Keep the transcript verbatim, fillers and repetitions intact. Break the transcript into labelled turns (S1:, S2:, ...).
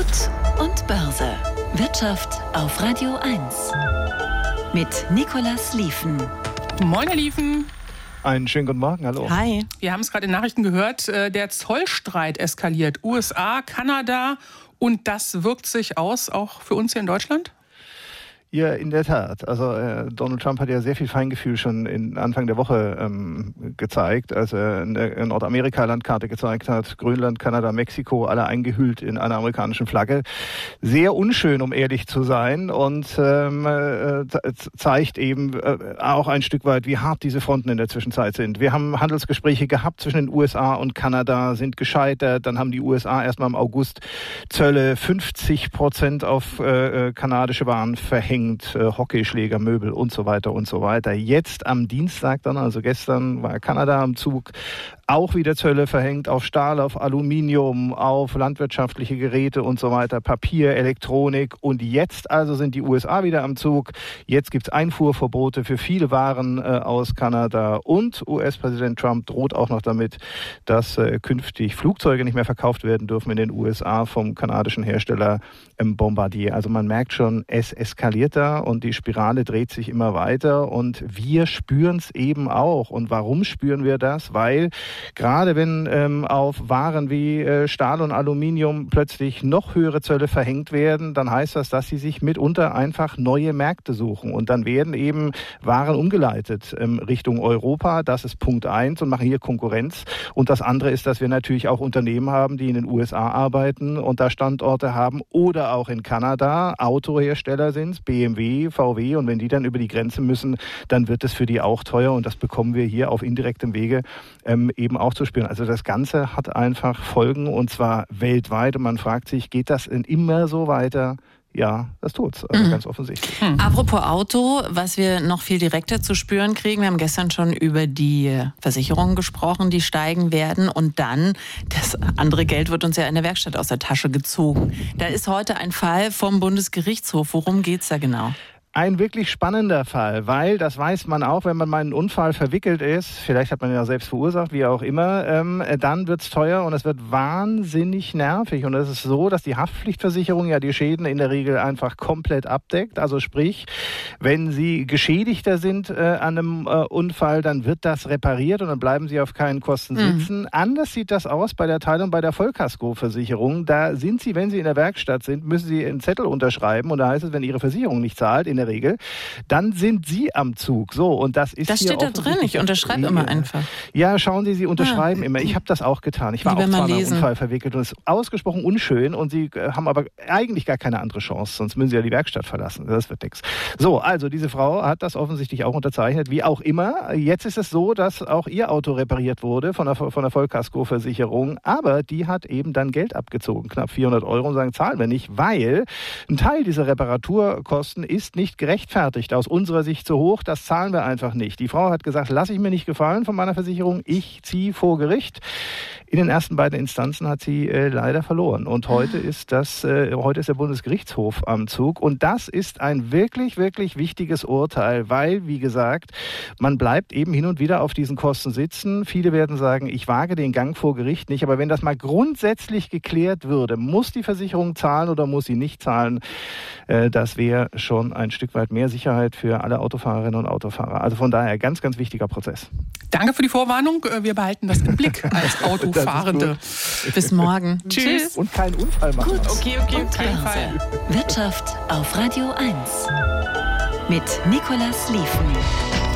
S1: Gut und Börse. Wirtschaft auf Radio eins. Mit Nicolas Lieven.
S2: Moin, Herr Lieven.
S3: Einen schönen guten Morgen, hallo.
S2: Hi. Wir haben es gerade in Nachrichten gehört, der Zollstreit eskaliert. U S A, Kanada, und das wirkt sich aus, auch für uns hier in Deutschland?
S3: Ja, in der Tat. Also äh, Donald Trump hat ja sehr viel Feingefühl schon in Anfang der Woche ähm, gezeigt, als er eine Nordamerika-Landkarte gezeigt hat, Grönland, Kanada, Mexiko, alle eingehüllt in einer amerikanischen Flagge. Sehr unschön, um ehrlich zu sein, und ähm, äh, zeigt eben äh, auch ein Stück weit, wie hart diese Fronten in der Zwischenzeit sind. Wir haben Handelsgespräche gehabt zwischen den U S A und Kanada, sind gescheitert. Dann haben die U S A erstmal im August Zölle fünfzig Prozent auf äh, kanadische Waren verhängt. Hockeyschläger, Möbel und so weiter und so weiter. Jetzt am Dienstag dann, also gestern, war Kanada am Zug, auch wieder Zölle verhängt auf Stahl, auf Aluminium, auf landwirtschaftliche Geräte und so weiter, Papier, Elektronik. Und jetzt also sind die U S A wieder am Zug. Jetzt gibt es Einfuhrverbote für viele Waren äh, aus Kanada. Und U S-Präsident Trump droht auch noch damit, dass äh, künftig Flugzeuge nicht mehr verkauft werden dürfen in den U S A vom kanadischen Hersteller ähm, Bombardier. Also man merkt schon, es eskaliert da und die Spirale dreht sich immer weiter. Und wir spüren es eben auch. Und warum spüren wir das? Weil gerade wenn ähm, auf Waren wie äh, Stahl und Aluminium plötzlich noch höhere Zölle verhängt werden, dann heißt das, dass sie sich mitunter einfach neue Märkte suchen. Und dann werden eben Waren umgeleitet ähm, Richtung Europa. Das ist Punkt eins und machen hier Konkurrenz. Und das andere ist, dass wir natürlich auch Unternehmen haben, die in den U S A arbeiten und da Standorte haben oder auch in Kanada. Autohersteller sind es, B M W, V W. Und wenn die dann über die Grenze müssen, dann wird es für die auch teuer. Und das bekommen wir hier auf indirektem Wege ähm, eben auch zu spüren. Also das Ganze hat einfach Folgen, und zwar weltweit. Und man fragt sich, geht das denn immer so weiter? Ja, das tut's, also mhm. ganz offensichtlich.
S4: Mhm. Apropos Auto, was wir noch viel direkter zu spüren kriegen, wir haben gestern schon über die Versicherungen gesprochen, die steigen werden, und dann, das andere Geld wird uns ja in der Werkstatt aus der Tasche gezogen. Da ist heute ein Fall vom Bundesgerichtshof. Worum geht's da genau?
S3: Ein wirklich spannender Fall, weil, das weiß man auch, wenn man mal in einen Unfall verwickelt ist, vielleicht hat man ihn ja selbst verursacht, wie auch immer, ähm, dann wird's teuer und es wird wahnsinnig nervig. Und es ist so, dass die Haftpflichtversicherung ja die Schäden in der Regel einfach komplett abdeckt. Also sprich, wenn Sie Geschädigter sind äh, an einem äh, Unfall, dann wird das repariert und dann bleiben Sie auf keinen Kosten sitzen. Mhm. Anders sieht das aus bei der Teilung bei der Vollkaskoversicherung. Da sind Sie, wenn Sie in der Werkstatt sind, müssen Sie einen Zettel unterschreiben, und da heißt es, wenn Ihre Versicherung nicht zahlt, in der Regel, dann sind Sie am Zug. So, und das ist
S4: das
S3: hier
S4: steht da drin, ich unterschreibe ja. immer einfach.
S3: Ja, schauen Sie, Sie unterschreiben ah. immer. Ich habe das auch getan. Ich war Lieber auch zwar in einem Unfall verwickelt und es ist ausgesprochen unschön, und Sie äh, haben aber eigentlich gar keine andere Chance, sonst müssen Sie ja die Werkstatt verlassen. Das wird nichts. So, also diese Frau hat das offensichtlich auch unterzeichnet, wie auch immer. Jetzt ist es so, dass auch ihr Auto repariert wurde von der, von der Vollkaskoversicherung, aber die hat eben dann Geld abgezogen, knapp vierhundert Euro, und sagen, zahlen wir nicht, weil ein Teil dieser Reparaturkosten ist nicht gerechtfertigt, aus unserer Sicht zu hoch, das zahlen wir einfach nicht. Die Frau hat gesagt, lasse ich mir nicht gefallen von meiner Versicherung, ich ziehe vor Gericht. In den ersten beiden Instanzen hat sie äh, leider verloren, und heute ist das, äh, heute ist der Bundesgerichtshof am Zug, und das ist ein wirklich, wirklich wichtiges Urteil, weil, wie gesagt, man bleibt eben hin und wieder auf diesen Kosten sitzen. Viele werden sagen, ich wage den Gang vor Gericht nicht, aber wenn das mal grundsätzlich geklärt würde, muss die Versicherung zahlen oder muss sie nicht zahlen, äh, das wäre schon ein Stück weit mehr Sicherheit für alle Autofahrerinnen und Autofahrer. Also von daher ganz, ganz wichtiger Prozess.
S2: Danke für die Vorwarnung. Wir behalten das im Blick als Autofahrende.
S4: Bis morgen.
S2: Tschüss.
S3: Und keinen Unfall machen.
S1: Gut.
S2: Okay, okay,
S1: und
S2: keinen Fall.
S1: Wirtschaft auf Radio eins. Mit Nicolas Lieven.